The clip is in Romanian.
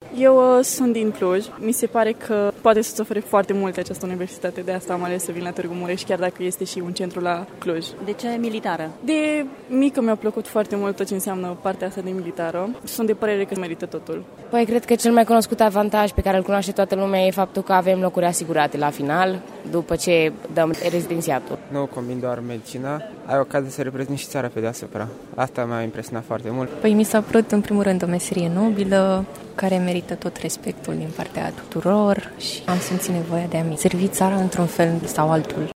Eu sunt din Cluj. Mi se pare că poate să-ți ofere foarte multe această universitate, de asta am ales să vin la Târgu Mureș, chiar dacă este și un centru la Cluj. De ce militară? De mică mi-a plăcut foarte mult tot ce înseamnă partea asta de militară. Sunt de părere că merită totul. Păi cred că cel mai cunoscut avantaj pe care îl cunoaște toată lumea e faptul că avem locuri asigurate la final, după ce dăm rezidențiatul. Nu combin doar medicina, ai ocazia să reprezinti și țara pe deasupra. Asta m-a impresionat foarte mult. Păi mi s-a părut în primul rând o meserie nobilă, care merită tot respectul din partea tuturor și am simțit nevoia de a-mi servi țara într-un fel sau altul.